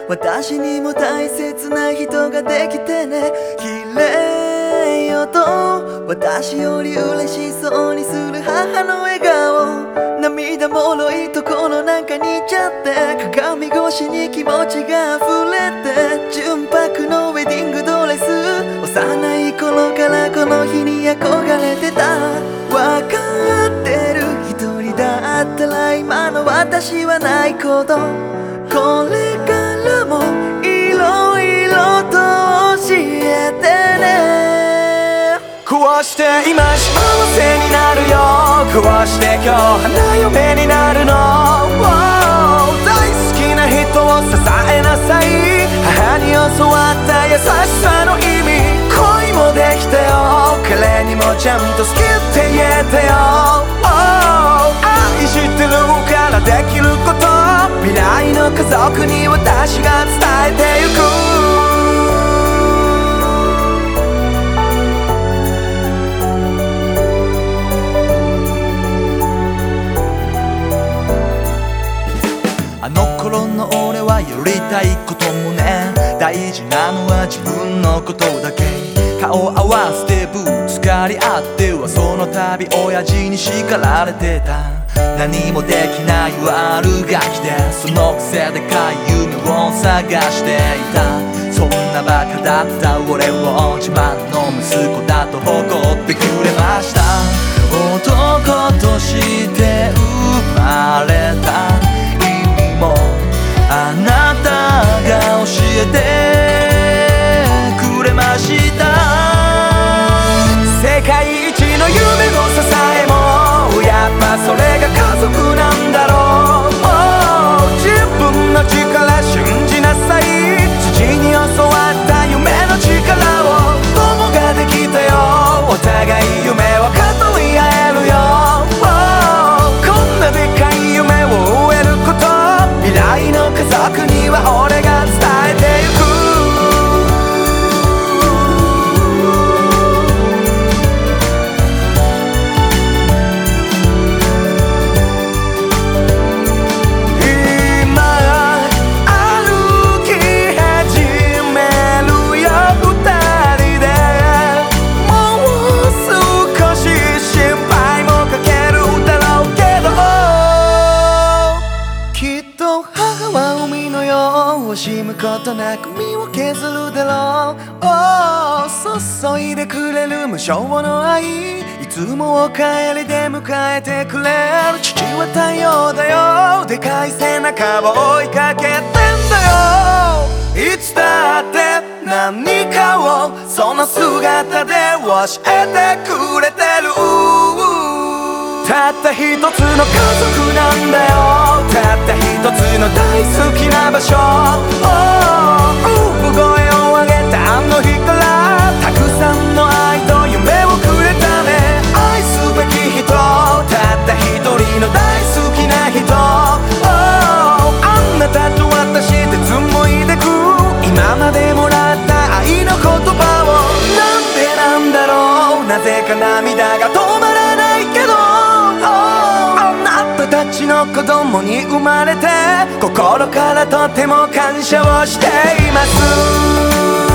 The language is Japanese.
私にも大切な人ができてね。綺麗よと私より嬉しそうにする母の笑顔、涙もろいところなんか似ちゃって、鏡越しに気持ちが溢れて、純白のウェディングドレス、幼い頃からこの日に憧れてた。わかってる、一人だったら今の私はないこと、これからもいろいろと教えてね。 こうして今幸せになるよ、こうして今日花嫁になるの、大好きな人を支えなさい。母に教わった優しさの意味、恋もできたよ、彼にもちゃんと好きって言えたよ。愛してるからできること、未来の家族に私が伝えてゆく。あの頃の俺はやりたいこともね、大事なのは自分のことだけ。顔合わせてぶつかり合ってはその度親父に叱られてた。何もできない悪ガキで、そのくせでかい夢を探していた。そんなバカだった俺を自慢の息子だと誇ってくれました。男として生まれた意味もあなたが教えてくれました。世界一の夢の支えもやっぱそれが家族なんだろう。自分の力信じなさい。父に教わった夢の力を友ができたよ。お互い夢を語り合えるよ。こんなでかい夢を追えること、未来の家族には俺が伝えてゆく。惜しむことなく身を削るだろう。注いでくれる無償の愛、いつもお帰りで迎えてくれる父は太陽だよ。でかい背中を追いかけてんだよ。いつだって何かをその姿で教えてくれてる。たった一つの家族なんだよ。たった一つの大好きな場所。産声を上げたあの日からたくさんの愛と夢をくれたね。愛すべき人、たった一人の大好きな人。あなたと私で紡いでく今までもらった愛の言葉を。なんでなんだろう、なぜか涙が止まらないけど、あなたたちの子供に生まれて心からとても感謝をしています。